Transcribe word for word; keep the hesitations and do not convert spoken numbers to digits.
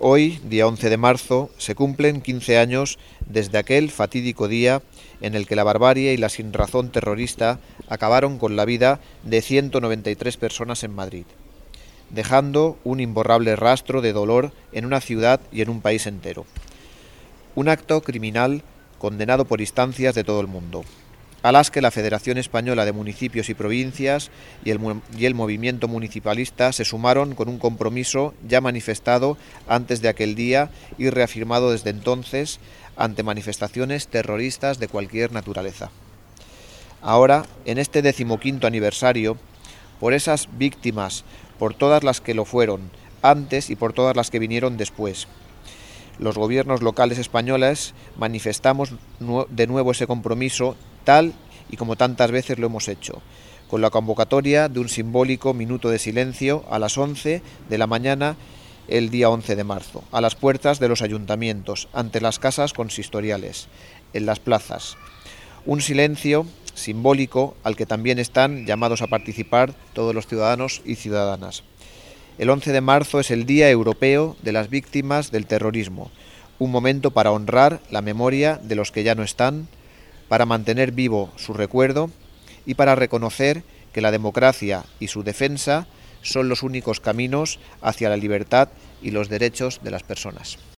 Hoy, día once de marzo, se cumplen quince años desde aquel fatídico día en el que la barbarie y la sinrazón terrorista acabaron con la vida de ciento noventa y tres personas en Madrid, dejando un imborrable rastro de dolor en una ciudad y en un país entero. Un acto criminal condenado por instancias de todo el mundo, a las que la Federación Española de Municipios y Provincias y el, y el movimiento municipalista se sumaron con un compromiso ya manifestado antes de aquel día y reafirmado desde entonces ante manifestaciones terroristas de cualquier naturaleza. Ahora, en este decimoquinto aniversario, por esas víctimas, por todas las que lo fueron antes y por todas las que vinieron después, los gobiernos locales españoles manifestamos de nuevo ese compromiso tal y como tantas veces lo hemos hecho, con la convocatoria de un simbólico minuto de silencio a las once de la mañana el día once de marzo, a las puertas de los ayuntamientos, ante las casas consistoriales, en las plazas. Un silencio simbólico al que también están llamados a participar todos los ciudadanos y ciudadanas. El once de marzo es el Día Europeo de las Víctimas del Terrorismo, un momento para honrar la memoria de los que ya no están, para mantener vivo su recuerdo y para reconocer que la democracia y su defensa son los únicos caminos hacia la libertad y los derechos de las personas.